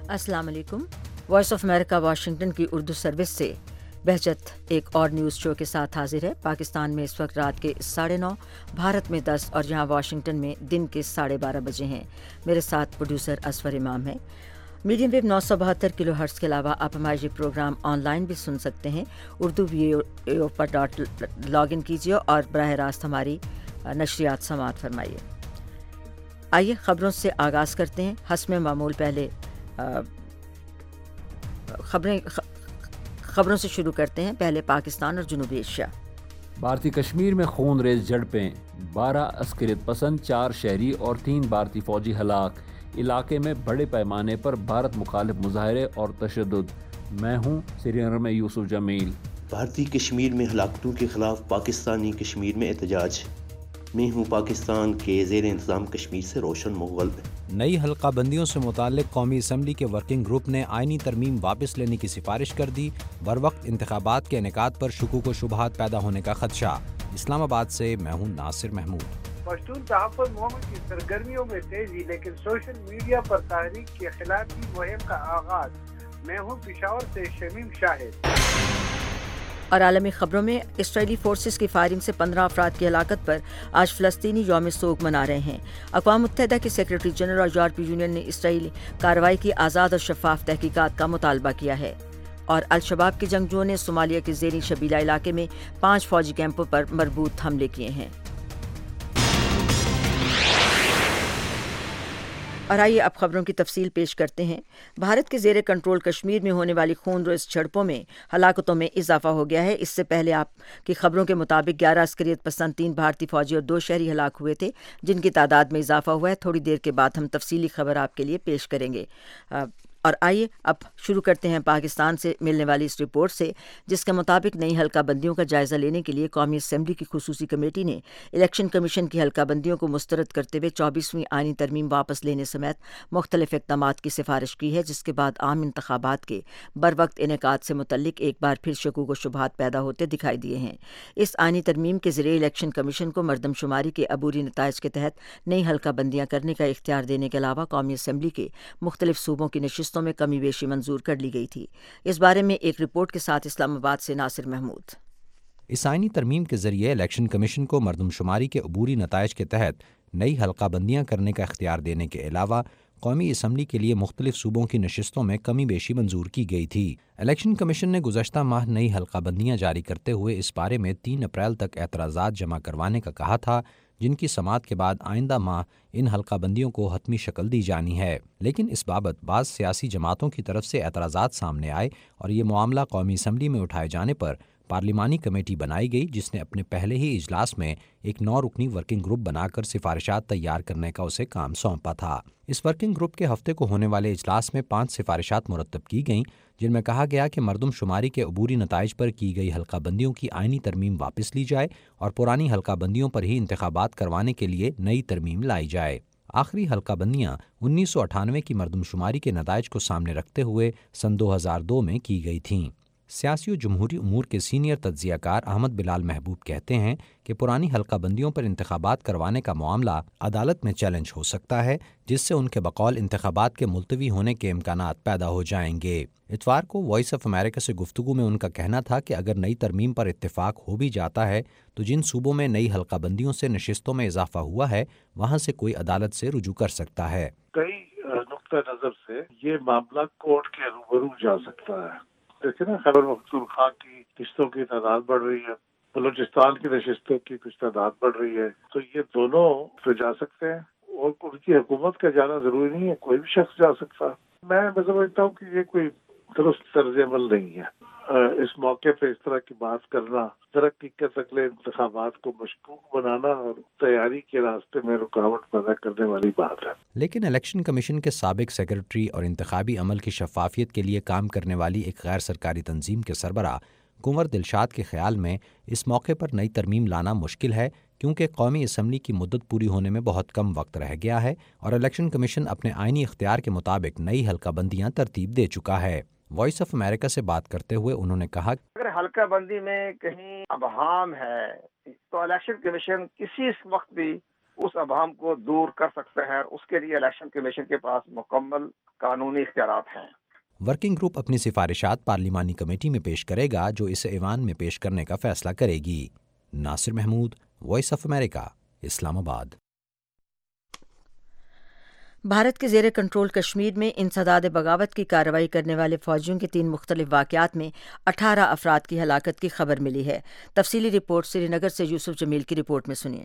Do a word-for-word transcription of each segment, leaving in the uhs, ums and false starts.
अस्सलाम वालेकुम। Voice of America Washington की उर्दू सर्विस से बहजत एक और न्यूज़ शो के साथ हाजिर है। पाकिस्तान में इस वक्त रात के साढ़े नौ, भारत में दस और यहाँ वाशिंगटन में दिन के साढ़े बारह बजे हैं। मेरे साथ प्रोड्यूसर असफर इमाम है। मीडियम वेव नौ सौ बहत्तर किलो हर्ट्स के अलावा आप हमारे ये प्रोग्राम ऑनलाइन भी सुन सकते हैं। उर्दू वी ओ पर डॉट लॉग इन कीजिए और बराह रास्त हमारी नशरियात समाअत फरमाइए। आइए ख़बरों से आगाज़ करते हैं। हस्म मामूल पहले खबरें खबरों से शुरू करते हैं। पहले पाकिस्तान और जनूबी एशिया। भारतीय कश्मीर में खून रेज झड़पें, बारह अस्करियत पसंद, चार शहरी और तीन भारतीय फौजी हलाक। इलाके में बड़े पैमाने पर भारत मुखालिफ मुजाहरे और तशद्दुद। मैं हूँ श्रीनगर में यूसुफ जमील। भारतीय कश्मीर में हलाकतों के खिलाफ पाकिस्तानी कश्मीर में एहतजाज। मैं हूँ पाकिस्तान के ज़ेर इंतज़ाम कश्मीर से रोशन मुग़ल। नई हल्का बंदियों से मुताल्लिक कौमी असम्बली के वर्किंग ग्रुप ने आइनी तरमीम वापस लेने की सिफारिश कर दी। बरवक्त इंतखाबात के इनेकाद पर शुकूक व शुबहात पैदा होने का खदशा। इस्लामाबाद से मैं हूँ नासिर महमूद। पश्तून तहफ़्फ़ुज़ मुहिम की सरगर्मियों में तेजी, लेकिन सोशल मीडिया पर तहरीक के खिलाफ की मुहिम का आगाज। मैं हूँ पिशावर से शमीम शाहिद। और आलमी खबरों में इसराइली फोर्सेस की फायरिंग से पंद्रह अफराद की हलाकत पर आज फ़लस्तीनी यौम सोग मना रहे हैं। अक़वाम मुत्तहिदा के सेक्रेटरी जनरल और यूरोपीय यूनियन ने इसराइली कार्रवाई की आज़ाद और शफाफ तहकीकात का मुतालबा किया है। और अल-शबाब के जंगजुओं ने सोमालिया के ज़ेरी शबीला इलाके में पाँच फौजी कैंपों पर मरबूत हमले किए हैं। और आइए अब खबरों की तफसील पेश करते हैं। भारत के ज़ेरे कंट्रोल कश्मीर में होने वाली खूनरेज़ झड़पों में हलाकतों में इजाफा हो गया है। इससे पहले आपकी खबरों के मुताबिक ग्यारह अस्करियत पसंद, तीन भारतीय फौजी और दो शहरी हलाक हुए थे, जिनकी तादाद में इजाफा हुआ है। थोड़ी देर के बाद हम तफसीली खबर आपके लिए पेश करेंगे। और आइए अब शुरू करते हैं पाकिस्तान से मिलने वाली इस रिपोर्ट से, जिसके मुताबिक नई हल्का बंदियों का जायज़ा लेने के लिए कौमी असम्बली की खुसूसी कमेटी ने इलेक्शन कमीशन की हल्का बंदियों को मुस्तरद करते हुए चौबीसवीं आईनी तरमीम वापस लेने समेत मुख्तलिफ इक़दामात की सिफारिश की है, जिसके बाद आम इंतखाबात के बर वक्त इनेकाद से मुतल्लिक एक बार फिर शकूक व शुबहात पैदा होते दिखाई दिए हैं। इस आईनी तरमीम के ज़रिए इलेक्शन कमीशन को मरदमशुमारी के अबूरी नताइज के तहत नई हल्का बंदियाँ करने का इख्तियार देने के अलावा कौमी असम्बली के मुख्तलिफ सूबों की नशिस्तों में कमी बेशी मंजूर कर ली गई थी। इस बारे में एक रिपोर्ट के साथ इस्लामाबाद से नासिर महमूद। इस आईनी तरमीम के जरिए इलेक्शन कमीशन को मरदमशुमारी के अबूरी नताइज के तहत नई हल्का बंदियाँ करने का इख्तियार देने के अलावा कौमी असम्बली के लिए मुख्तलिफ सूबों की नशिस्तों में कमी बेशी मंजूर की गई थी। इलेक्शन कमीशन ने गुज़श्ता माह नई हल्का बंदियाँ जारी करते हुए इस बारे में तीन अप्रैल तक एतराज़ात जमा करवाने का कहा था, जिनकी समाअत के बाद आइंदा माह इन हल्का बंदियों को हतमी शक्ल दी जानी है। लेकिन इस बाबत बाज़ सियासी जमातों की तरफ से एतराज़ात सामने आए और ये मामला कौमी असम्बली में उठाए जाने पर पार्लिमानी कमेटी बनाई गई, जिसने अपने पहले ही इजलास में एक नौ रुकनी वर्किंग ग्रुप बनाकर सिफारिशात तैयार करने का उसे काम सौंपा था। इस वर्किंग ग्रुप के हफ्ते को होने वाले इजलास में पाँच सिफारिशात मुरतब की गईं, जिनमें कहा गया कि मरदमशुमारी के अबूरी नताइज पर की गई हल्का बंदियों की आइनी तरमीम वापस ली जाए और पुरानी हल्का बंदियों पर ही इंतखाबात करवाने के लिए नई तरमीम लाई जाए। आखिरी हल्का बंदियाँ उन्नीस सौ अठानवे की मरदमशुमारी के नताइज को सामने रखते हुए सन दो हज़ार दो में की गई थीं। सियासी और जमहूरी उमूर के सीनियर तज्ज़ियाकार अहमद बिलाल महबूब कहते हैं कि पुरानी हल्का बंदियों पर इंतखाबात करवाने का मामला अदालत में चैलेंज हो सकता है, जिससे उनके बकौल इंतखाबात के मुलतवी होने के इम्कानात पैदा हो जाएंगे। इतवार को वॉइस ऑफ अमेरिका से गुफ्तगू में उनका कहना था कि अगर नई तरमीम पर इत्तेफाक हो भी जाता है तो जिन सूबों में नई हल्का बंदियों से नशिस्तों में इजाफा हुआ है वहाँ से कोई अदालत से रुजू कर सकता है। कई नुक्ता नजर से ये मामला कोर्ट के रूबरू जा सकता है। देखिए ना, खैबर पख्तूनख्वा की किस्तों की तादाद बढ़ रही है, बलूचिस्तान की नशिस्तों की कुछ तादाद बढ़ रही है, तो ये दोनों तो जा सकते हैं और उनकी हुकूमत का जाना जरूरी नहीं है, कोई भी शख्स जा सकता है। मैं मैं समझता हूँ कि ये कोई दुरुस्त तर्ज अमल नहीं है। इस मौके पे इस तरह की बात करना तरक्की के अगले इंतखाबात को मशकूक बनाना और तैयारी के रास्ते में रुकावट पैदा करने वाली बात है। लेकिन इलेक्शन कमीशन के साबिक सेक्रेटरी और इंतखाबी अमल की शफाफियत के लिए काम करने वाली एक गैर सरकारी तंजीम के सरबराह कुंवर दिलशाद के ख्याल में इस मौके पर नई तरमीम लाना मुश्किल है, क्योंकि कौमी असम्बली की मुद्दत पूरी होने में बहुत कम वक्त रह गया है और इलेक्शन कमीशन अपने आइनी इख्तियार के मुताबिक नई हल्का बंदियाँ तरतीब दे चुका है। वॉइस ऑफ अमेरिका से बात करते हुए उन्होंने कहा, अगर हल्का बंदी में कहीं अबहाम है तो इलेक्शन कमीशन किसी वक्त भी उस अबहाम को दूर कर सकता है। उसके लिए इलेक्शन कमीशन के पास मुकम्मल قانونی اختیارات ہیں۔ ورکنگ گروپ اپنی سفارشات پارلیمانی کمیٹی میں پیش کرے گا جو اسے ایوان میں پیش کرنے کا فیصلہ کرے گی۔ Nasir Mahmood, Voice of America, Islamabad. Bharat کے زیر کنٹرول کشمیر میں انسداد بغاوت کی کارروائی کرنے والے فوجیوں کے تین مختلف واقعات میں اٹھارہ افراد کی ہلاکت کی خبر ملی ہے۔ تفصیلی رپورٹ سری نگر سے یوسف جمیل کی رپورٹ میں سنیے۔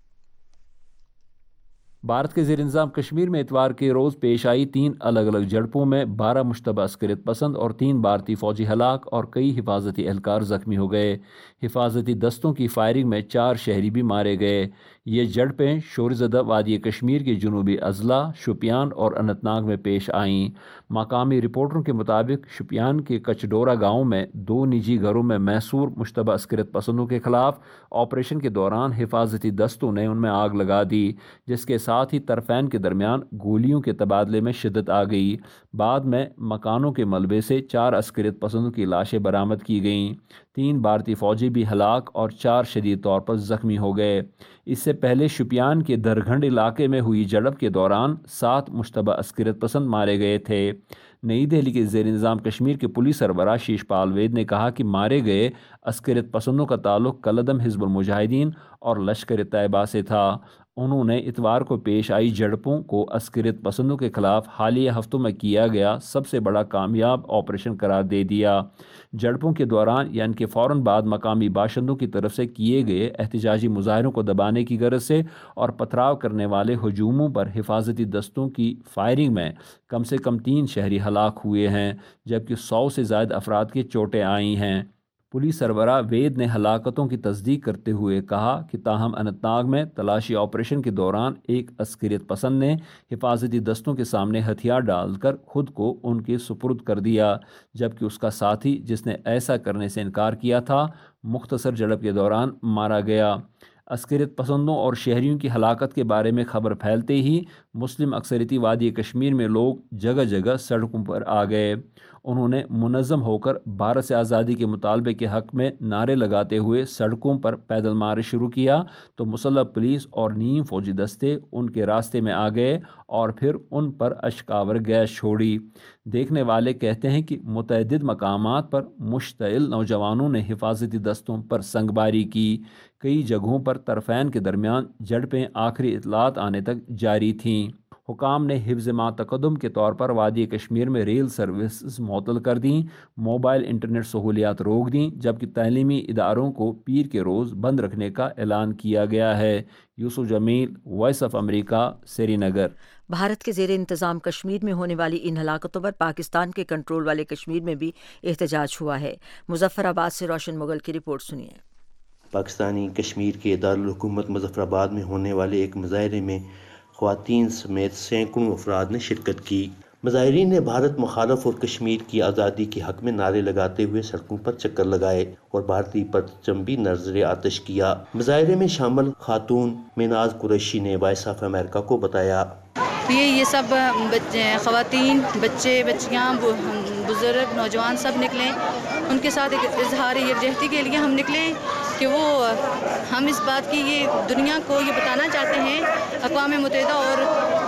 بھارت کے زیر انتظام کشمیر میں اتوار کے روز پیش آئی تین الگ الگ جھڑپوں میں بارہ مشتبہ عسکریت پسند اور تین بھارتی فوجی ہلاک اور کئی حفاظتی اہلکار زخمی ہو گئے۔ حفاظتی دستوں کی فائرنگ میں چار شہری بھی مارے گئے۔ یہ جھڑپیں شورزدہ وادی کشمیر کے جنوبی اضلاع شوپیان اور اننت ناگ میں پیش آئیں۔ مقامی رپورٹروں کے مطابق شوپیان کے کچڈورا گاؤں میں دو نجی گھروں میں محصور مشتبہ عسکریت پسندوں کے خلاف آپریشن کے دوران حفاظتی دستوں نے ان میں آگ لگا دی، جس کے ساتھ ہی طرفین کے درمیان گولیوں کے تبادلے میں شدت آ گئی۔ بعد میں مکانوں کے ملبے سے چار عسکریت پسندوں کی لاشیں برآمد کی گئیں۔ تین بھارتی فوجی بھی ہلاک اور چار شدید طور پر زخمی ہو گئے۔ اس سے پہلے شوپیان کے درگھنڈ علاقے میں ہوئی جھڑپ کے دوران سات مشتبہ عسکریت پسند مارے گئے تھے۔ نئی دہلی کے زیر انتظام کشمیر کے پولیس سربراہ شیش پال وید نے کہا کہ مارے گئے عسکریت پسندوں کا تعلق کالعدم حزب المجاہدین اور لشکر طیبہ سے تھا۔ انہوں نے اتوار کو پیش آئی جھڑپوں کو عسکریت پسندوں کے خلاف حالیہ ہفتوں میں کیا گیا سب سے بڑا کامیاب آپریشن قرار دے دیا۔ جھڑپوں کے دوران یعنی کہ فوراً بعد مقامی باشندوں کی طرف سے کیے گئے احتجاجی مظاہروں کو دبانے کی غرض سے اور پتھراؤ کرنے والے ہجوموں پر حفاظتی دستوں کی فائرنگ میں کم سے کم تین شہری ہلاک ہوئے ہیں، جبکہ سو سے زائد افراد کی چوٹیں آئی ہیں۔ پولیس سربراہ وید نے ہلاکتوں کی تصدیق کرتے ہوئے کہا کہ تاہم اننت ناگ میں تلاشی آپریشن کے دوران ایک عسکریت پسند نے حفاظتی دستوں کے سامنے ہتھیار ڈال کر خود کو ان کے سپرد کر دیا، جبکہ اس کا ساتھی جس نے ایسا کرنے سے انکار کیا تھا مختصر جھڑپ کے دوران مارا گیا۔ عسکریت پسندوں اور شہریوں کی ہلاکت کے بارے میں خبر پھیلتے ہی مسلم اکثریتی وادی کشمیر میں لوگ جگہ جگہ سڑکوں پر آ گئے۔ انہوں نے منظم ہو کر بھارت سے آزادی کے مطالبے کے حق میں نعرے لگاتے ہوئے سڑکوں پر پیدل مارچ شروع کیا تو مسلح پولیس اور نیم فوجی دستے ان کے راستے میں آ گئے اور پھر ان پر اشکاور گیس چھوڑی۔ دیکھنے والے کہتے ہیں کہ متعدد مقامات پر مشتعل نوجوانوں نے حفاظتی دستوں پر سنگباری کی۔ کئی جگہوں پر طرفین کے درمیان جھڑپیں آخری اطلاعات آنے تک جاری تھیں۔ حکام نے حفظ ما تقدم کے طور پر وادی کشمیر میں ریل سروسز معطل کر دیں، موبائل انٹرنیٹ سہولیات روک دیں، جبکہ تعلیمی اداروں کو پیر کے روز بند رکھنے کا اعلان کیا گیا ہے۔ Yousuf Jamil, Voice of America, Srinagar. Bharat کے زیر انتظام کشمیر میں ہونے والی ان ہلاکتوں پر پاکستان کے کنٹرول والے کشمیر میں بھی احتجاج ہوا ہے۔ مظفر آباد سے روشن مغل کی رپورٹ سنیے۔ پاکستانی کشمیر کے دارالحکومت مظفر آباد میں ہونے والے ایک مظاہرے میں خواتین سمیت سینکڑوں افراد نے شرکت کی۔ مظاہرین نے بھارت مخالف اور کشمیر کی آزادی کے حق میں نعرے لگاتے ہوئے سڑکوں پر چکر لگائے اور بھارتی پرچم بھی نظر آتش کیا۔ مظاہرے میں شامل خاتون میناز قریشی نے وائس آف امریکہ کو بتایا، یہ یہ سب خواتین، بچے، بچیاں، بزرگ، نوجوان سب نکلیں، ان کے ساتھ ایک اظہار یکجہتی کے لیے ہم نکلیں کہ وہ ہم اس بات کی یہ دنیا کو یہ بتانا چاہتے ہیں، اقوام متحدہ اور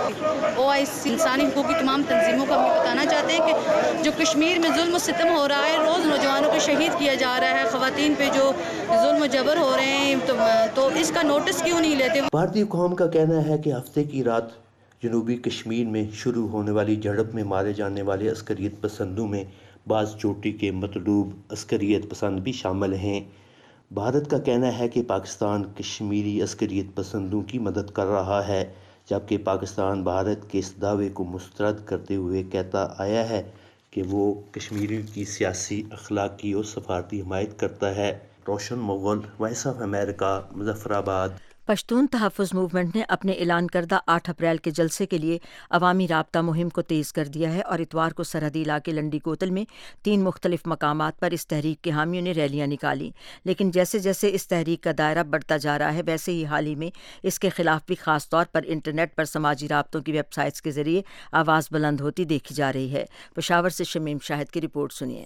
او آئی سی انسانی حقوق کی تمام تنظیموں کو ہم یہ بتانا چاہتے ہیں کہ جو کشمیر میں ظلم و ستم ہو رہا ہے، روز نوجوانوں کو شہید کیا جا رہا ہے، خواتین پہ جو ظلم و جبر ہو رہے ہیں، تو, تو اس کا نوٹس کیوں نہیں لیتے؟ بھارتی قوم کا کہنا ہے کہ ہفتے کی رات جنوبی کشمیر میں شروع ہونے والی جھڑپ میں مارے جانے والے عسکریت پسندوں میں بعض چوٹی کے مطلوب عسکریت پسند بھی شامل ہیں۔ بھارت کا کہنا ہے کہ پاکستان کشمیری عسکریت پسندوں کی مدد کر رہا ہے، جبکہ پاکستان بھارت کے اس دعوے کو مسترد کرتے ہوئے کہتا آیا ہے کہ وہ کشمیریوں کی سیاسی، اخلاقی اور سفارتی حمایت کرتا ہے۔ Roshan Mughal, Voice of America, Muzaffarabad. Pashtun تحفظ موومنٹ نے اپنے اعلان کردہ آٹھ اپریل کے جلسے کے لیے عوامی رابطہ مہم کو تیز کر دیا ہے اور اتوار کو سرحدی علاقے لنڈی کوتل میں تین مختلف مقامات پر اس تحریک کے حامیوں نے ریلیاں نکالیں، لیکن جیسے جیسے اس تحریک کا دائرہ بڑھتا جا رہا ہے ویسے ہی حال ہی میں اس کے خلاف بھی خاص طور پر انٹرنیٹ پر سماجی رابطوں کی ویب سائٹس کے ذریعے آواز بلند ہوتی دیکھی جا رہی ہے۔ پشاور سے شمیم شاہد کی رپورٹ سنیے۔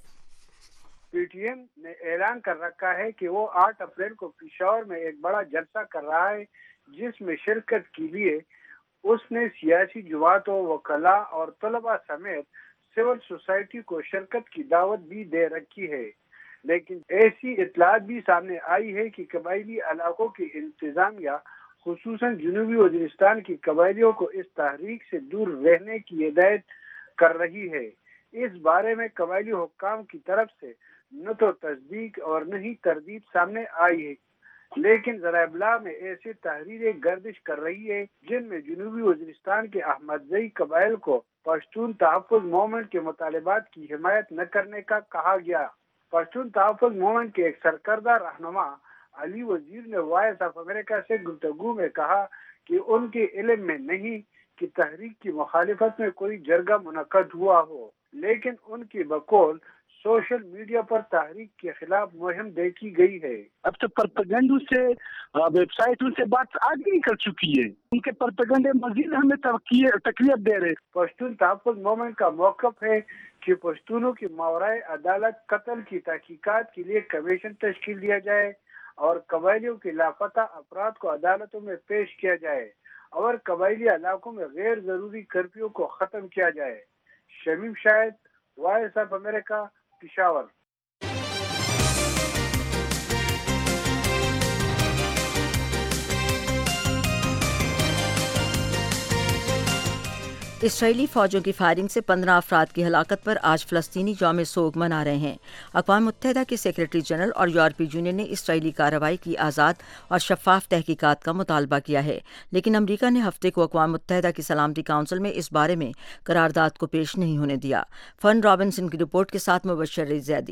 پی ٹی ایم نے اعلان کر رکھا ہے کہ وہ آٹھ اپریل کو پشاور میں ایک بڑا جلسہ کر رہا ہے، جس میں شرکت کے لیے اس نے سیاسی جماعتوں، وکلاء اور طلباء سمیت سول سوسائٹی کو شرکت کی دعوت بھی دے رکھی ہے، لیکن ایسی اطلاعات بھی سامنے آئی ہے کہ قبائلی علاقوں کی انتظامیہ خصوصاً جنوبی وزیرستان کی قبائلیوں کو اس تحریک سے دور رہنے کی ہدایت کر رہی ہے۔ اس بارے میں قبائلی حکام کی طرف سے نہ تو تصدیق اور نہ ہی تردید سامنے آئی ہے، لیکن ذرائع ابلاغ میں ایسے تحریریں گردش کر رہی ہے جن میں جنوبی وزیرستان کے احمد زئی قبائل کو پشتون تحفظ موومنٹ کے مطالبات کی حمایت نہ کرنے کا کہا گیا۔ پشتون تحفظ موومنٹ کے ایک سرکردہ رہنما علی وزیر نے وائس آف امریکہ سے گفتگو میں کہا کہ ان کے علم میں نہیں کہ تحریک کی مخالفت میں کوئی جرگہ منعقد ہوا ہو، لیکن ان کی بقول سوشل میڈیا پر تحریک کے خلاف مہم دیکھی گئی ہے۔ اب تو پروپیگنڈوں سے، ویب سائٹوں سے بات آگے نکل چکی ہے، ان کے پروپیگنڈے مزید ہمیں تقویت دے رہے۔ پشتون تحفظ موومنٹ کا موقف ہے کہ پشتونوں کی ماورائے عدالت قتل کی تحقیقات کے لیے کمیشن تشکیل دیا جائے اور قبائلیوں کے لاپتہ افراد کو عدالتوں میں پیش کیا جائے اور قبائلی علاقوں میں غیر ضروری کرفیو کو ختم کیا جائے۔ Shamim Shahid, Voice of America, Peshawar. اسرائیلی فوجوں کی فائرنگ سے پندرہ افراد کی ہلاکت پر آج فلسطینی یوم سوگ منا رہے ہیں۔ اقوام متحدہ کے سیکریٹری جنرل اور یورپی یونین نے اسرائیلی کارروائی کی آزاد اور شفاف تحقیقات کا مطالبہ کیا ہے، لیکن امریکہ نے ہفتے کو اقوام متحدہ کی سلامتی کونسل میں اس بارے میں قرارداد کو پیش نہیں ہونے دیا۔ فن رابنسن کی رپورٹ کے ساتھ مبشر زیدی۔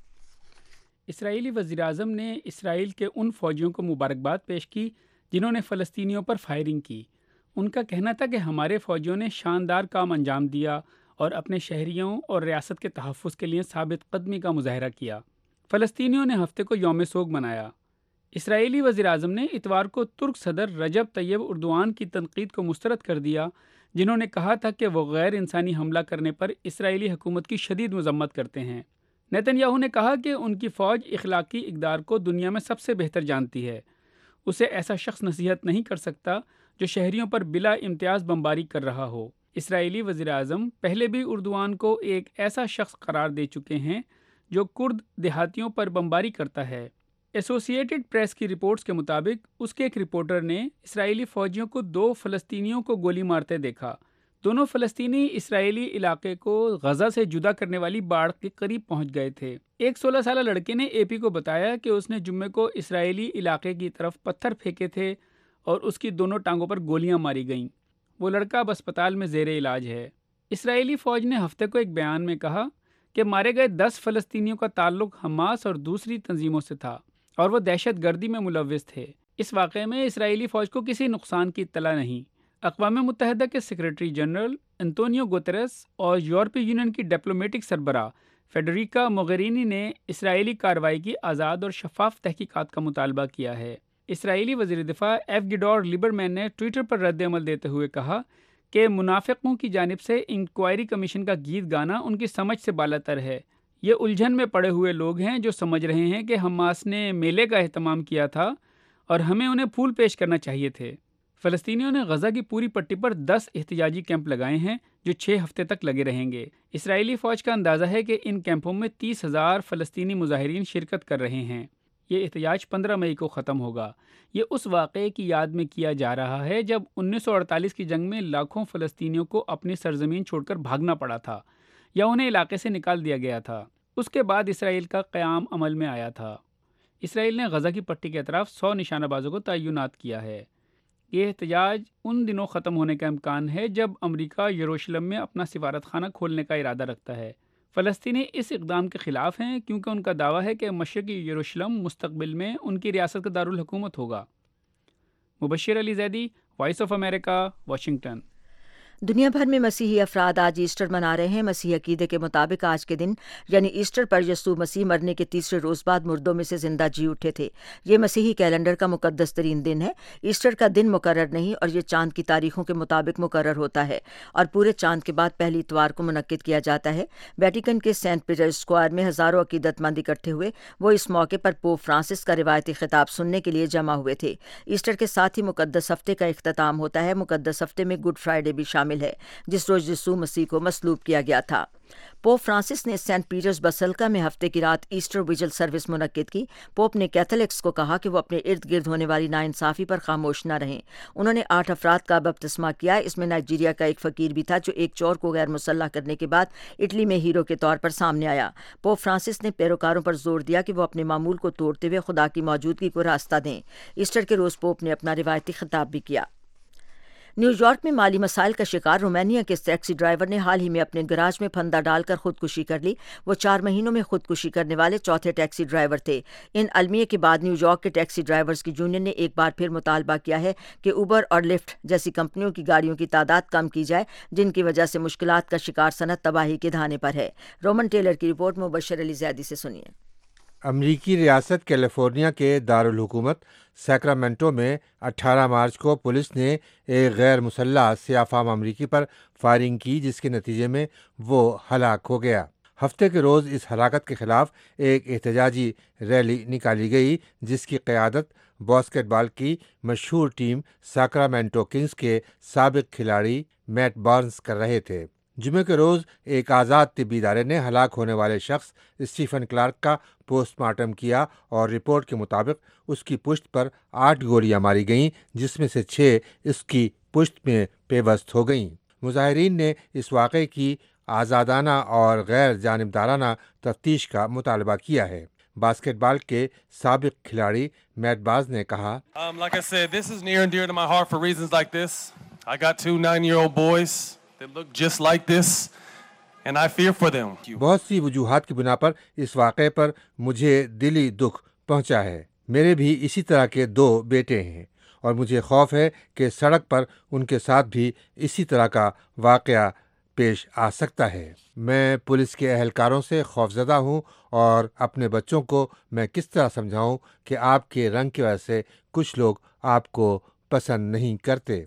اسرائیلی وزیراعظم نے اسرائیل کے ان فوجیوں کو مبارکباد پیش کی جنہوں نے فلسطینیوں پر فائرنگ کی۔ ان کا کہنا تھا کہ ہمارے فوجیوں نے شاندار کام انجام دیا اور اپنے شہریوں اور ریاست کے تحفظ کے لیے ثابت قدمی کا مظاہرہ کیا۔ فلسطینیوں نے ہفتے کو یوم سوگ منایا۔ اسرائیلی وزیراعظم نے اتوار کو ترک صدر رجب طیب اردوان کی تنقید کو مسترد کر دیا، جنہوں نے کہا تھا کہ وہ غیر انسانی حملہ کرنے پر اسرائیلی حکومت کی شدید مذمت کرتے ہیں۔ نیتن یاہو نے کہا کہ ان کی فوج اخلاقی اقدار کو دنیا میں سب سے بہتر جانتی ہے۔ اسے ایسا شخص نصیحت نہیں کر سکتا جو شہریوں پر بلا امتیاز بمباری کر رہا ہو۔ اسرائیلی وزیراعظم پہلے بھی اردوان کو ایک ایسا شخص قرار دے چکے ہیں جو کرد دیہاتیوں پر بمباری کرتا ہے۔ ایسوسی ایٹڈ پریس کی رپورٹس کے مطابق اس کے ایک رپورٹر نے اسرائیلی فوجیوں کو دو فلسطینیوں کو گولی مارتے دیکھا۔ دونوں فلسطینی اسرائیلی علاقے کو غزہ سے جدا کرنے والی باڑ کے قریب پہنچ گئے تھے۔ ایک سولہ سالہ لڑکے نے اے پی کو بتایا کہ اس نے جمعے کو اسرائیلی علاقے کی طرف پتھر پھینکے تھے اور اس کی دونوں ٹانگوں پر گولیاں ماری گئیں۔ وہ لڑکا اب اسپتال میں زیر علاج ہے۔ اسرائیلی فوج نے ہفتے کو ایک بیان میں کہا کہ مارے گئے دس فلسطینیوں کا تعلق حماس اور دوسری تنظیموں سے تھا اور وہ دہشت گردی میں ملوث تھے۔ اس واقعے میں اسرائیلی فوج کو کسی نقصان کی اطلاع نہیں۔ اقوام متحدہ کے سیکریٹری جنرل انتونیو گوتریس اور یورپی یونین کی ڈپلومیٹک سربراہ فیڈریکا موغرینی نے اسرائیلی کارروائی کی آزاد اور شفاف تحقیقات کا مطالبہ کیا ہے۔ اسرائیلی وزیر دفاع ایف گیڈور لیبرمین نے ٹویٹر پر رد عمل دیتے ہوئے کہا کہ منافقوں کی جانب سے انکوائری کمیشن کا گیت گانا ان کی سمجھ سے بالاتر ہے۔ یہ الجھن میں پڑے ہوئے لوگ ہیں جو سمجھ رہے ہیں کہ حماس نے میلے کا اہتمام کیا تھا اور ہمیں انہیں پھول پیش کرنا چاہیے تھے۔ فلسطینیوں نے غزہ کی پوری پٹی پر دس احتجاجی کیمپ لگائے ہیں جو چھ ہفتے تک لگے رہیں گے۔ اسرائیلی فوج کا اندازہ ہے کہ ان کیمپوں میں تیس ہزار فلسطینی مظاہرین شرکت کر رہے ہیں۔ یہ احتجاج پندرہ مئی کو ختم ہوگا۔ یہ اس واقعے کی یاد میں کیا جا رہا ہے جب انیس سو اڑتالیس کی جنگ میں لاکھوں فلسطینیوں کو اپنی سرزمین چھوڑ کر بھاگنا پڑا تھا یا انہیں علاقے سے نکال دیا گیا تھا۔ اس کے بعد اسرائیل کا قیام عمل میں آیا تھا۔ اسرائیل نے غزہ کی پٹی کے اطراف سو نشانہ بازوں کو تعینات کیا ہے۔ یہ احتجاج ان دنوں ختم ہونے کا امکان ہے جب امریکہ یروشلم میں اپنا سفارت خانہ کھولنے کا ارادہ رکھتا ہے۔ فلسطینی اس اقدام کے خلاف ہیں کیونکہ ان کا دعویٰ ہے کہ مشرقی یروشلم مستقبل میں ان کی ریاست کا دارالحکومت ہوگا۔ Mubashir Ali Zaidi, Voice of America, Washington. دنیا بھر میں مسیحی افراد آج ایسٹر منا رہے ہیں۔ مسیحی عقیدے کے مطابق آج کے دن یعنی ایسٹر پر یسوع مسیح مرنے کے تیسرے روز بعد مردوں میں سے زندہ جی اٹھے تھے۔ یہ مسیحی کیلنڈر کا مقدس ترین دن ہے۔ ایسٹر کا دن مقرر نہیں اور یہ چاند کی تاریخوں کے مطابق مقرر ہوتا ہے اور پورے چاند کے بعد پہلی اتوار کو منعقد کیا جاتا ہے۔ ویٹیکن کے سینٹ پیٹر اسکوائر میں ہزاروں عقیدت مند اکٹھے ہوئے۔ وہ اس موقع پر پوپ فرانسس کا روایتی خطاب سننے کے لیے جمع ہوئے تھے۔ ایسٹر کے ساتھ ہی مقدس ہفتے کا اختتام ہوتا ہے۔ مقدس ہفتے میں گڈ فرائیڈے بھی شامل ہے، جس روز یسوع مسیح کو مصلوب کیا گیا تھا۔ پوپ فرانسس نے سینٹ پیٹرز بسلکا میں ہفتے کی رات ایسٹر ویجل سروس منعقد کی۔ پوپ نے کیتھولکس کو کہا کہ وہ اپنے ارد گرد ہونے والی ناانصافی پر خاموش نہ رہیں۔ انہوں نے آٹھ افراد کا بپتسمہ کیا۔ اس میں نائجیریا کا ایک فقیر بھی تھا جو ایک چور کو غیر مسلح کرنے کے بعد اٹلی میں ہیرو کے طور پر سامنے آیا۔ پوپ فرانسس نے پیروکاروں پر زور دیا کہ وہ اپنے معمول کو توڑتے ہوئے خدا کی موجودگی کو راستہ دیں۔ ایسٹر کے روز پوپ نے اپنا روایتی خطاب بھی کیا۔ نیو یارک میں مالی مسائل کا شکار رومانیہ کے ٹیکسی ڈرائیور نے حال ہی میں اپنے گراج میں پھندا ڈال کر خودکشی کر لی۔ وہ چار مہینوں میں خودکشی کرنے والے چوتھے ٹیکسی ڈرائیور تھے۔ ان المیے کے بعد نیو یارک کے ٹیکسی ڈرائیورز کی یونین نے ایک بار پھر مطالبہ کیا ہے کہ اوبر اور لفٹ جیسی کمپنیوں کی گاڑیوں کی تعداد کم کی جائے، جن کی وجہ سے مشکلات کا شکار صنعت تباہی کے دہانے پر ہے۔ رومن ٹیلر کی رپورٹ مبشر علی زیدی سے سنیے۔ امریکی ریاست کیلیفورنیا کے دارالحکومت سیکرامنٹو میں اٹھارہ مارچ کو پولیس نے ایک غیر مسلح سیاہ فام امریکی پر فائرنگ کی، جس کے نتیجے میں وہ ہلاک ہو گیا۔ ہفتے کے روز اس ہلاکت کے خلاف ایک احتجاجی ریلی نکالی گئی، جس کی قیادت باسکٹ بال کی مشہور ٹیم سیکرامنٹو کنگز کے سابق کھلاڑی میٹ بارنز کر رہے تھے۔ جمعے کے روز ایک آزاد طبی ادارے نے ہلاک ہونے والے شخص اسٹیفن کلارک کا پوسٹ مارٹم کیا اور رپورٹ کے مطابق اس کی پشت پر آٹھ گولیاں ماری گئیں، جس میں سے چھ اس کی پشت میں پیوست ہو گئیں۔ مظاہرین نے اس واقعے کی آزادانہ اور غیر جانبدارانہ تفتیش کا مطالبہ کیا ہے۔ باسکٹ بال کے سابق کھلاڑی میٹ باز نے کہا، Um, like I said, this is near and dear to my heart for reasons like this. I got two nine-year-old boys that look just like this, and I fear for them. بہت سی وجوہات کی بنا پر اس واقعے پر مجھے دلی دکھ پہنچا ہے۔ میرے بھی اسی طرح کے دو بیٹے ہیں اور مجھے خوف ہے کہ سڑک پر ان کے ساتھ بھی اسی طرح کا واقعہ پیش آ سکتا ہے۔ میں پولیس کے اہلکاروں سے خوفزدہ ہوں اور اپنے بچوں کو میں کس طرح سمجھاؤں کہ آپ کے رنگ کی وجہ سے کچھ لوگ آپ کو پسند نہیں کرتے۔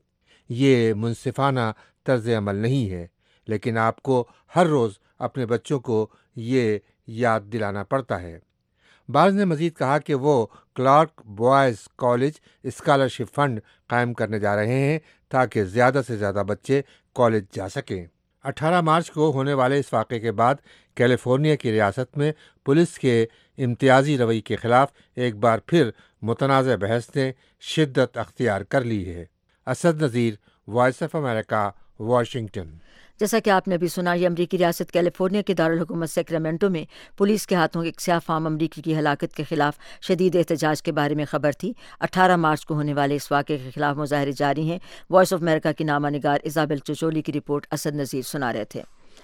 یہ منصفانہ طرز عمل نہیں ہے، لیکن آپ کو ہر روز اپنے بچوں کو یہ یاد دلانا پڑتا ہے۔ بعض نے مزید کہا کہ وہ Clark Boys College scholarship fund قائم کرنے جا رہے ہیں تاکہ زیادہ سے زیادہ بچے کالج جا سکیں۔ اٹھارہ مارچ کو ہونے والے اس واقعے کے بعد کیلیفورنیا کی ریاست میں پولیس کے امتیازی روی کے خلاف ایک بار پھر متنازع بحث نے شدت اختیار کر لی ہے۔ Asad Nazir, Voice of America, Washington. جیسا کہ آپ نے ابھی سنا، یہ امریکی ریاست کیلیفورنیا کے دارالحکومت سیکرامنٹو میں پولیس کے ہاتھوں ایک سیاہ فام امریکی کی ہلاکت کے خلاف شدید احتجاج کے بارے میں خبر تھی۔ اٹھارہ مارچ کو ہونے والے اس واقعے کے خلاف مظاہرے جاری ہیں۔ وائس آف امریکہ کی نامہ نگار ایزابل چچولی کی رپورٹ اسد نذیر سنا رہے تھے۔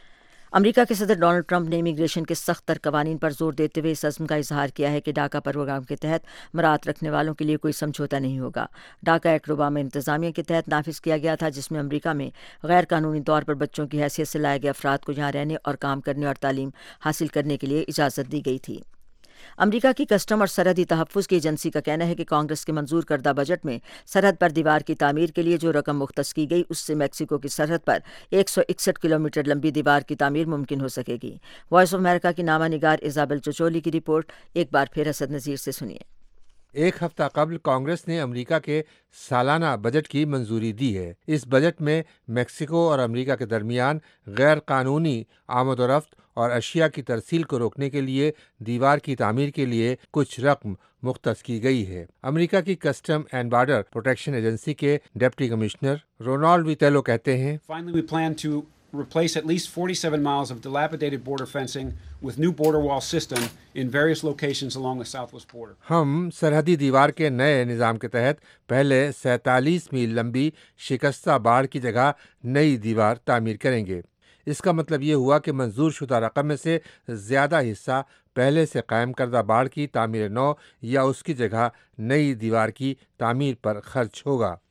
امریکہ کے صدر ڈونلڈ ٹرمپ نے امیگریشن کے سخت تر قوانین پر زور دیتے ہوئے اس عزم کا اظہار کیا ہے کہ ڈاکا پروگرام کے تحت مراعات رکھنے والوں کے لیے کوئی سمجھوتا نہیں ہوگا۔ ڈاکا ایکٹ اوباما انتظامیہ کے تحت نافذ کیا گیا تھا، جس میں امریکہ میں غیر قانونی طور پر بچوں کی حیثیت سے لائے گئے افراد کو یہاں رہنے اور کام کرنے اور تعلیم حاصل کرنے کے لیے اجازت دی گئی تھی۔ امریکہ کی کسٹم اور سرحدی تحفظ کی ایجنسی کا کہنا ہے کہ کانگریس کے منظور کردہ بجٹ میں سرحد پر دیوار کی تعمیر کے لیے جو رقم مختص کی گئی، اس سے میکسیکو کی سرحد پر ایک سو اکسٹھ کلومیٹر لمبی دیوار کی تعمیر ممکن ہو سکے گی۔ وائس آف امریکہ کی نامہ نگار ایزابل چچولی کی رپورٹ ایک بار پھر اسد نذیر سے سنیے۔ ایک ہفتہ قبل کانگریس نے امریکہ کے سالانہ بجٹ کی منظوری دی ہے۔ اس بجٹ میں میکسیکو اور امریکہ کے درمیان غیر قانونی آمد و رفت اور اشیاء کی ترسیل کو روکنے کے لیے دیوار کی تعمیر کے لیے کچھ رقم مختص کی گئی ہے۔ امریکہ کی custom and border protection agency کے ڈپٹی کمشنر رونالڈ ویتیلو کہتے ہیں، Finally, we plan to replace at least forty-seven miles of dilapidated border fencing with new border wall system in various locations along the southwest border. ہم سرحدی دیوار کے نئے نظام کے تحت پہلے سینتالیس میل لمبی شکستہ باڑ کی جگہ نئی دیوار تعمیر کریں گے۔ اس کا مطلب یہ ہوا کہ منظور شدہ رقم میں سے زیادہ حصہ پہلے سے قائم کردہ باڑ کی تعمیر نو یا اس کی جگہ نئی دیوار کی تعمیر پر خرچ ہوگا۔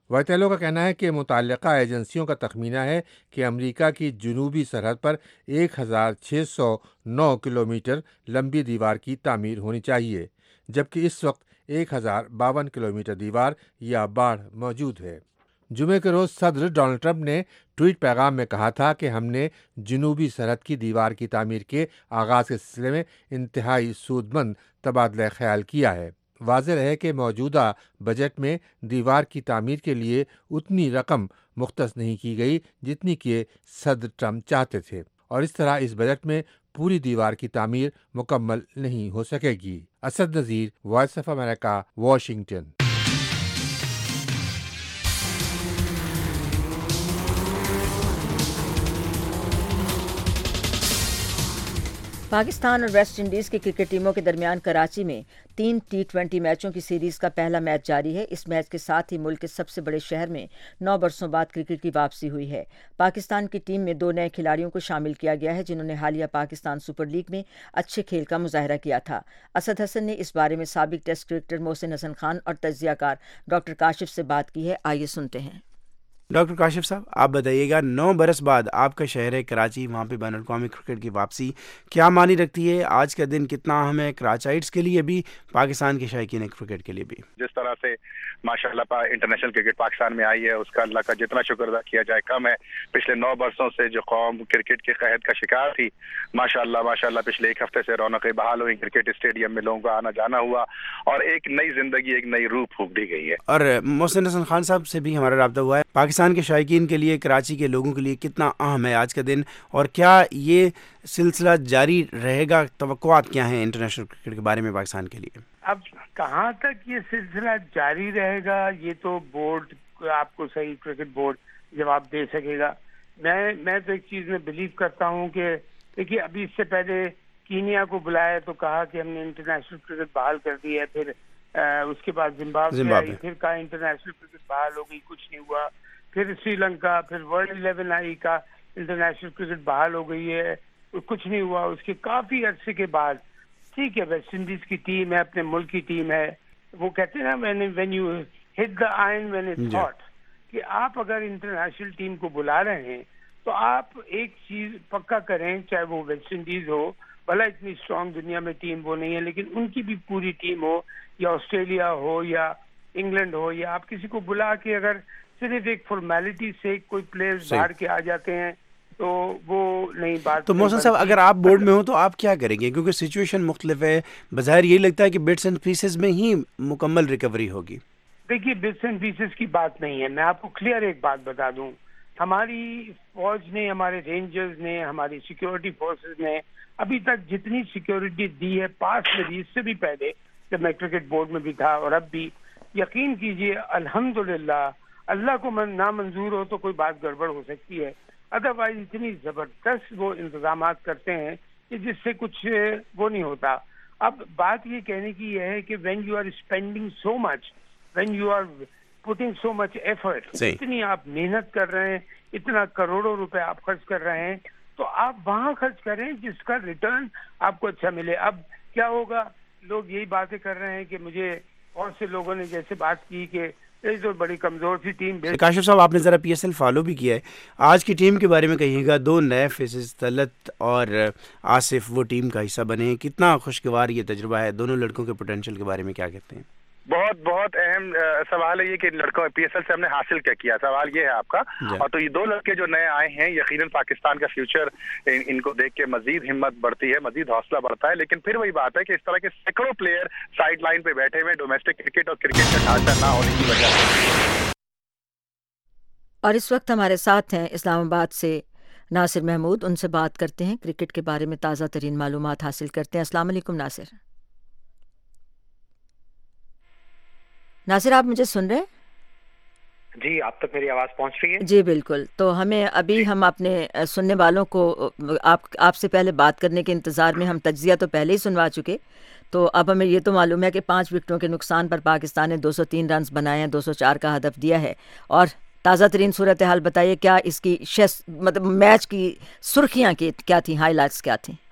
وائتیلو کا کہنا ہے کہ متعلقہ ایجنسیوں کا تخمینہ ہے کہ امریکہ کی جنوبی سرحد پر ایک ہزار چھ سو نو کلومیٹر لمبی دیوار کی تعمیر ہونی چاہیے، جبکہ اس وقت ایک ہزار باون کلومیٹر دیوار یا باڑھ موجود ہے۔ جمعے کے روز صدر ڈونلڈ ٹرمپ نے ٹویٹ پیغام میں کہا تھا کہ ہم نے جنوبی سرحد کی دیوار کی تعمیر کے آغاز کے سلسلے میں انتہائی سود مند تبادلہ خیال کیا ہے۔ واضح رہے کہ موجودہ بجٹ میں دیوار کی تعمیر کے لیے اتنی رقم مختص نہیں کی گئی جتنی کہ صدر ٹرمپ چاہتے تھے، اور اس طرح اس بجٹ میں پوری دیوار کی تعمیر مکمل نہیں ہو سکے گی۔ Asad Nazir, Voice of America, Washington. Pakistan اور ویسٹ انڈیز کی کرکٹ ٹیموں کے درمیان کراچی میں تین ٹی ٹوینٹی میچوں کی سیریز کا پہلا میچ جاری ہے۔ اس میچ کے ساتھ ہی ملک کے سب سے بڑے شہر میں نو برسوں بعد کرکٹ کی واپسی ہوئی ہے۔ پاکستان کی ٹیم میں دو نئے کھلاڑیوں کو شامل کیا گیا ہے جنہوں نے حالیہ پاکستان سپر لیگ میں اچھے کھیل کا مظاہرہ کیا تھا۔ اسد حسن نے اس بارے میں سابق ٹیسٹ کرکٹر محسن حسن خان اور تجزیہ کار ڈاکٹر کاشف سے بات کی ہے، آئیے سنتے ہیں۔ ڈاکٹر کاشف صاحب، آپ بتائیے گا، نو برس بعد آپ کا شہر ہے کراچی، وہاں پہ بین الاقوامی کرکٹ کی واپسی کیا معنی رکھتی ہے؟ آج کا دن کتنا اہم ہے کراچائٹس کے لیے بھی، پاکستان کے شائقین کرکٹ کے لیے بھی؟ جس طرح سے ماشاء اللہ انٹرنیشنل کرکٹ پاکستان میں آئی ہے، اس کا اللہ کا جتنا شکر ادا کیا جائے کم ہے۔ پچھلے نو برسوں سے جو قوم کرکٹ کے قحط کا شکار تھی، ماشاء اللہ ماشاء اللہ پچھلے ایک ہفتے سے رونقیں بحال ہوئی، کرکٹ اسٹیڈیم میں لوگوں کا آنا جانا ہوا اور ایک نئی زندگی، ایک نئی روح پھونک دی گئی ہے۔ اور محسن حسن خان صاحب سے بھی ہمارا رابطہ ہوا ہے، پاکستان کے شائقین کے لیے، کراچی کے لوگوں کے لیے کتنا اہم ہے آج کا دن، اور کیا یہ سلسلہ جاری رہے گا؟ توقعات کیا ہیں انٹرنیشنل کرکٹ کے بارے میں پاکستان کے لیے؟ اب کہاں تک یہ سلسلہ جاری رہے گا یہ تو بورڈ آپ کو صحیح کرکٹ بورڈ جواب دے سکے گا۔ میں میں تو ایک چیز میں بلیو کرتا ہوں کہ دیکھیے، ابھی اس سے پہلے کینیا کو بلایا تو کہا کہ ہم نے انٹرنیشنل کرکٹ بحال کر دی ہے، پھر اس کے بعد زمبابوے آئی، پھر کہا انٹرنیشنل کرکٹ بحال ہو گئی، کچھ نہیں ہوا، پھر سری لنکا، پھر ورلڈ الیون آئی کا انٹرنیشنل کرکٹ بحال ہو گئی ہے، کچھ نہیں ہوا۔ اس کے کافی عرصے کے بعد ٹھیک ہے، ویسٹ انڈیز کی ٹیم ہے، اپنے ملک کی ٹیم ہے، وہ کہتے ہیں نا when you hit the iron when it's hot, کہ آپ اگر انٹرنیشنل ٹیم کو بلا رہے ہیں تو آپ ایک چیز پکا کریں، چاہے وہ ویسٹ انڈیز ہو، بھلا اتنی اسٹرانگ دنیا میں ٹیم وہ نہیں ہے، لیکن ان کی بھی پوری ٹیم ہو، یا آسٹریلیا ہو یا انگلینڈ ہو، یا آپ کسی کو بلا کے اگر صرف ایک فارمیلٹی سے کوئی پلیئرز باہر کے آ جاتے ہیں تو وہ نہیں بات۔ تو محسن صاحب، اگر آپ بورڈ میں ہوں تو آپ کیا کریں گے؟ کیونکہ سچویشن مختلف ہے، بظاہر یہی لگتا ہے کہ بٹس اینڈ پیسز میں ہی مکمل ریکوری ہوگی۔ دیکھیے، بٹس اینڈ پیسز کی بات نہیں ہے، میں آپ کو کلیئر ایک بات بتا دوں، ہماری فوج نے، ہمارے رینجرز نے، ہماری سیکیورٹی فورسز نے ابھی تک جتنی سیکیورٹی دی ہے، پاس میں دی، اس سے بھی پہلے جب میں کرکٹ بورڈ میں بھی تھا اور اب بھی، یقین کیجئے الحمدللہ اللہ کو من نامنظور ہو تو کوئی بات گڑبڑ ہو سکتی ہے، ادروائز اتنی زبردست وہ انتظامات کرتے ہیں کہ جس سے کچھ وہ نہیں ہوتا۔ اب بات یہ کہنے کی یہ ہے کہ when you are spending so much, when you are putting so much effort, اتنی آپ محنت کر رہے ہیں، اتنا کروڑوں روپے آپ خرچ کر رہے ہیں، تو آپ وہاں خرچ کریں جس کا ریٹرن آپ کو اچھا ملے۔ اب کیا ہوگا، لوگ یہی باتیں کر رہے ہیں کہ مجھے بہت سے لوگوں نے جیسے بات کی کہ تو بڑی کمزور سی ٹیم۔ کاشف صاحب، آپ نے ذرا پی ایس ایل فالو بھی کیا ہے، آج کی ٹیم کے بارے میں کہیے گا، دو نئے فیسز طلعت اور آصف وہ ٹیم کا حصہ بنے ہیں، کتنا خوشگوار یہ تجربہ ہے؟ دونوں لڑکوں کے پوٹینشیل کے بارے میں کیا کہتے ہیں؟ بہت بہت اہم سوال ہے یہ کہ لڑکوں پی ایس ایل سے ہم نے حاصل کیا کیا، سوال یہ ہے آپ کا۔ اور تو یہ دو لڑکے جو نئے آئے ہیں، یقیناً پاکستان کا فیوچر ان کو دیکھ کے مزید ہمت بڑھتی ہے، مزید حوصلہ بڑھتا ہے، لیکن پھر وہی بات ہے کہ اس طرح کے سینکڑوں پلیئر سائیڈ لائن پہ بیٹھے ہوئے ڈومیسٹک کرکٹ اور کرکٹ کا ڈھانچہ نہ ہونے کی وجہ سے۔ اور اس وقت ہمارے ساتھ ہیں اسلام آباد سے ناصر محمود، ان سے بات کرتے ہیں، کرکٹ کے بارے میں تازہ ترین معلومات حاصل کرتے ہیں۔ السلام علیکم ناصر۔ ناصر، آپ مجھے سن رہے ہیں؟ جی، آپ تک میری آواز پہنچ رہی ہے؟ جی بالکل۔ تو ہمیں ابھی ہم اپنے سننے والوں کو آپ آپ سے پہلے بات کرنے کے انتظار میں، ہم تجزیہ تو پہلے ہی سنوا چکے، تو اب ہمیں یہ تو معلوم ہے کہ پانچ وکٹوں کے نقصان پر پاکستان نے دو سو تین رنز بنائے ہیں، دو سو چار کا ہدف دیا ہے، اور تازہ ترین صورتحال بتائیے، کیا اس کی شیس مطلب میچ کی سرخیاں کی کیا تھیں، ہائی لائٹس کیا تھیں؟ جی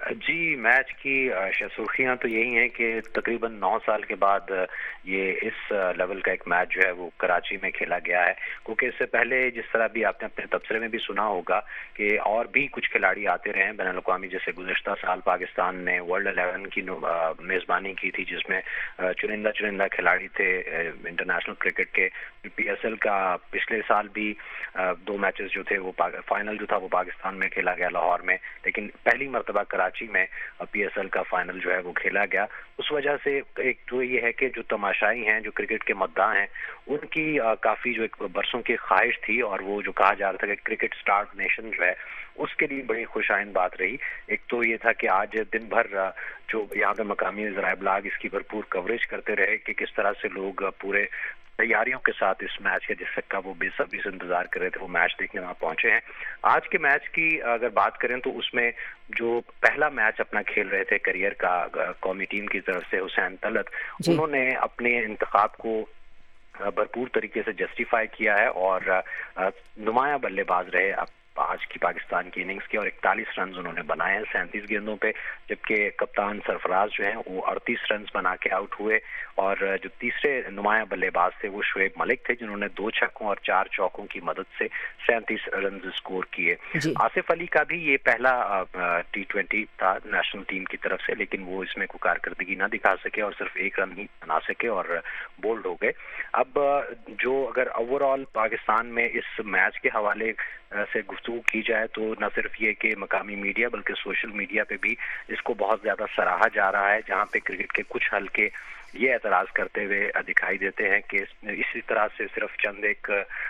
میچ کی سرخیاں تو یہی ہیں کہ تقریباً نو سال کے بعد یہ اس لیول کا ایک میچ جو ہے وہ کراچی میں کھیلا گیا ہے، کیونکہ اس سے پہلے جس طرح بھی آپ نے اپنے تبصرے میں بھی سنا ہوگا کہ اور بھی کچھ کھلاڑی آتے رہے ہیں بین الاقوامی، جیسے گزشتہ سال پاکستان نے ورلڈ الیون کی میزبانی کی تھی جس میں چنندہ چنندہ کھلاڑی تھے انٹرنیشنل کرکٹ کے. پی ایس ایل کا پچھلے سال بھی دو میچز جو تھے وہ فائنل جو تھا وہ پاکستان میں کھیلا گیا لاہور میں، لیکن پہلی مرتبہ کراچی میں پی ایس ایل کا فائنل جو ہے وہ کھیلا گیا. اس وجہ سے ایک تو یہ ہے کہ جو تماشائی ہیں، جو کرکٹ کے مداح ہیں، ان کی کافی جو ایک برسوں کی خواہش تھی اور وہ جو کہا جا رہا تھا کہ کرکٹ اسٹارٹ نیشن جو ہے اس کے لیے بڑی خوش آئند بات رہی. ایک تو یہ تھا کہ آج دن بھر جو یہاں پہ مقامی ذرائع ابلاغ اس کی بھرپور کوریج کرتے رہے کہ کس طرح سے لوگ پورے تیاریوں کے ساتھ اس میچ کا جس کا وہ بے صبری سے انتظار کر رہے تھے وہ میچ دیکھنے وہاں پہنچے ہیں. آج کے میچ کی اگر بات کریں تو اس میں جو پہلا میچ اپنا کھیل رہے تھے کریئر کا قومی ٹیم کی طرف سے حسین طلعت، انہوں نے اپنے انتخاب کو بھرپور طریقے سے جسٹیفائی کیا ہے اور نمایاں بلے باز رہے آج کی پاکستان کی اننگز کے، اور اکتالیس رنز انہوں نے بنائے ہیں سینتیس گیندوں پہ، جبکہ کپتان سرفراز جو ہیں وہ اڑتیس رنز بنا کے آؤٹ ہوئے، اور جو تیسرے نمایاں بلے باز تھے وہ شعیب ملک تھے جنہوں نے دو چھکوں اور چار چوکوں کی مدد سے سینتیس رنز اسکور کیے. جی. آصف علی کا بھی یہ پہلا ٹی ٹوینٹی تھا نیشنل ٹیم کی طرف سے، لیکن وہ اس میں کوئی کارکردگی نہ دکھا سکے اور صرف ایک رن ہی بنا سکے اور بولڈ ہو گئے. اب جو اگر اوور آل پاکستان میں اس میچ کے حوالے سے گفتگو کی جائے تو نہ صرف یہ کہ مقامی میڈیا بلکہ سوشل میڈیا پہ بھی اس کو بہت زیادہ سراہا جا رہا ہے، جہاں پہ کرکٹ کے کچھ حلقے یہ اعتراض کرتے ہوئے دکھائی دیتے ہیں کہ اسی طرح سے صرف چند ایک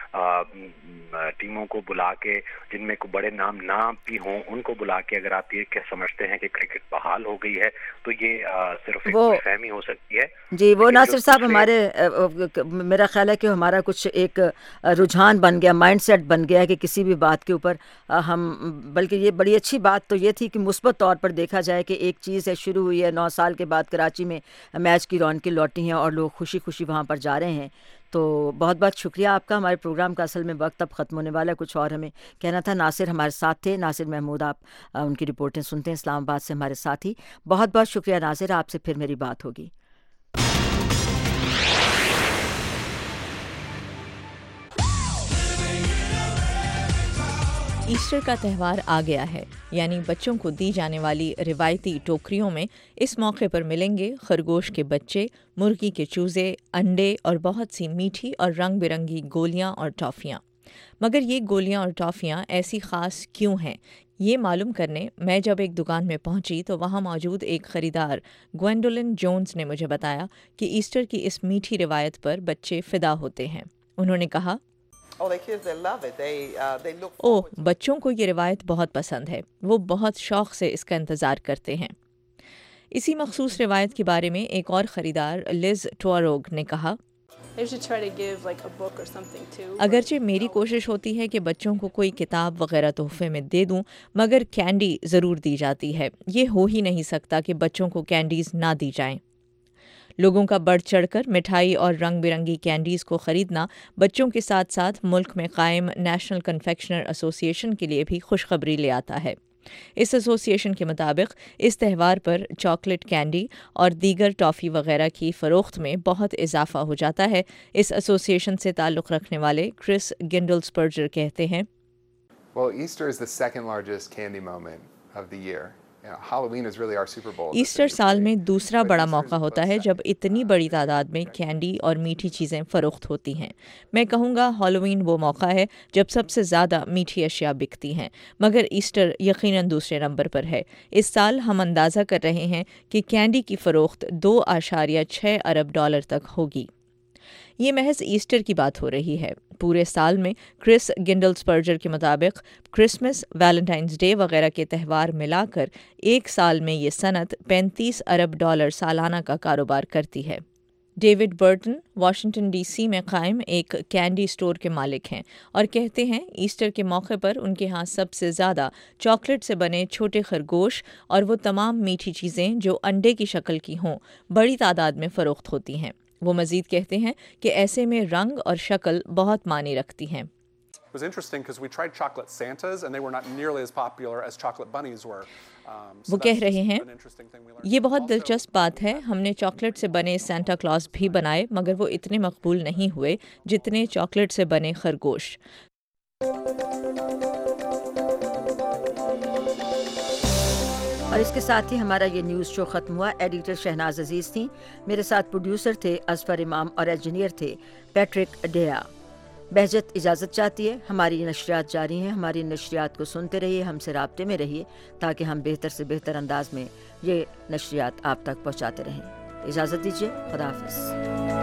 ٹیموں کو بلا کے جن میں کوئی بڑے نام نہ بھی ہوں ان کو بلا کے اگر آپ یہ کہ سمجھتے ہیں کہ کرکٹ بحال ہو گئی ہے تو یہ صرف ایک فہمی ہو سکتی ہے. جی وہ ناصر صاحب ہمارے میرا خیال ہے کہ ہمارا کچھ ایک رجحان بن گیا، مائنڈ سیٹ بن گیا کہ کسی بھی بات کے اوپر ہم، بلکہ یہ بڑی اچھی بات تو یہ تھی کہ مثبت طور پر دیکھا جائے کہ ایک چیز ہے شروع ہوئی ہے، نو سال کے بعد کراچی میں میچ کی رونقیں لوٹی ہیں اور لوگ خوشی خوشی وہاں پر جا رہے ہیں. تو بہت بہت شکریہ آپ کا. ہمارے پروگرام کا اصل میں وقت اب ختم ہونے والا ہے، کچھ اور ہمیں کہنا تھا. ناصر ہمارے ساتھ تھے، ناصر محمود، آپ ان کی رپورٹیں سنتے ہیں اسلام آباد سے ہمارے ساتھ ہی. بہت بہت شکریہ ناصر، آپ سے پھر میری بات ہوگی. ایسٹر کا تہوار آ گیا ہے، یعنی بچوں کو دی جانے والی روایتی ٹوکریوں میں اس موقع پر ملیں گے خرگوش کے بچے، مرغی کے چوزے، انڈے اور بہت سی میٹھی اور رنگ برنگی گولیاں اور ٹافیاں. مگر یہ گولیاں اور ٹافیاں ایسی خاص کیوں ہیں؟ یہ معلوم کرنے میں جب ایک دکان میں پہنچی تو وہاں موجود ایک خریدار گوینڈولن جونز نے مجھے بتایا کہ ایسٹر کی اس میٹھی روایت پر بچے فدا ہوتے ہیں. انہوں نے کہا، اوہ بچوں کو یہ روایت بہت پسند ہے، وہ بہت شوق سے اس کا انتظار کرتے ہیں. اسی مخصوص روایت کے بارے میں ایک اور خریدار لز ٹواروگ نے کہا، اگرچہ میری کوشش ہوتی ہے کہ بچوں کو کوئی کتاب وغیرہ تحفے میں دے دوں، مگر کینڈی ضرور دی جاتی ہے. یہ ہو ہی نہیں سکتا کہ بچوں کو کینڈیز نہ دی جائیں. لوگوں کا بڑھ چڑھ کر مٹھائی اور رنگ برنگی کینڈیز کو خریدنا بچوں کے ساتھ ساتھ ملک میں قائم نیشنل کنفیکشنر ایسوسی ایشن کے لیے بھی خوشخبری لے آتا ہے. اس ایسوسی ایشن کے مطابق اس تہوار پر چاکلیٹ کینڈی اور دیگر ٹافی وغیرہ کی فروخت میں بہت اضافہ ہو جاتا ہے. اس ایسوسی ایشن سے تعلق رکھنے والے کرس گنڈلسپرجر کہتے ہیں، Well, Easter is the second largest candy moment of the year. Easter سال میں دوسرا بڑا موقع ہوتا ہے جب اتنی بڑی تعداد میں کینڈی اور میٹھی چیزیں فروخت ہوتی ہیں. میں کہوں گا ہالووین وہ موقع ہے جب سب سے زیادہ میٹھی اشیاء بکتی ہیں، مگر ایسٹر یقیناً دوسرے نمبر پر ہے. اس سال ہم اندازہ کر رہے ہیں کہ کینڈی کی فروخت دو اشاریہ چھ ارب ڈالر تک ہوگی. یہ محض ایسٹر کی بات ہو رہی ہے. پورے سال میں کرس گنڈلسپرجر کے مطابق کرسمس، ویلنٹائنز ڈے وغیرہ کے تہوار ملا کر ایک سال میں یہ صنعت پینتیس ارب ڈالر سالانہ کا کاروبار کرتی ہے. David Burton Washington D C میں قائم ایک کینڈی اسٹور کے مالک ہیں اور کہتے ہیں ایسٹر کے موقع پر ان کے ہاں سب سے زیادہ چاکلیٹ سے بنے چھوٹے خرگوش اور وہ تمام میٹھی چیزیں جو انڈے کی شکل کی ہوں بڑی تعداد میں فروخت ہوتی ہیں. وہ مزید کہتے ہیں کہ ایسے میں رنگ اور شکل بہت معنی رکھتی ہیں. was interesting because we tried chocolate Santas and they were not nearly as popular as chocolate bunnies were. Um, so وہ کہہ رہے ہیں یہ بہت دلچسپ بات ہے، ہم نے چاکلیٹ سے بنے سینٹا کلاس بھی بنائے مگر وہ اتنے مقبول نہیں ہوئے جتنے چاکلیٹ سے بنے خرگوش۔ اور اس کے ساتھ ہی ہمارا یہ نیوز شو ختم ہوا۔ ایڈیٹر شہناز عزیز تھیں، میرے ساتھ پروڈیوسر تھے اظفر امام اور انجینئر تھے پیٹرک ڈیا۔ بہجت اجازت چاہتی ہے، ہماری نشریات جاری ہیں، ہماری نشریات کو سنتے رہیے، ہم سے رابطے میں رہیے تاکہ ہم بہتر سے بہتر انداز میں یہ نشریات آپ تک پہنچاتے رہیں۔ اجازت دیجیے، خدا حافظ۔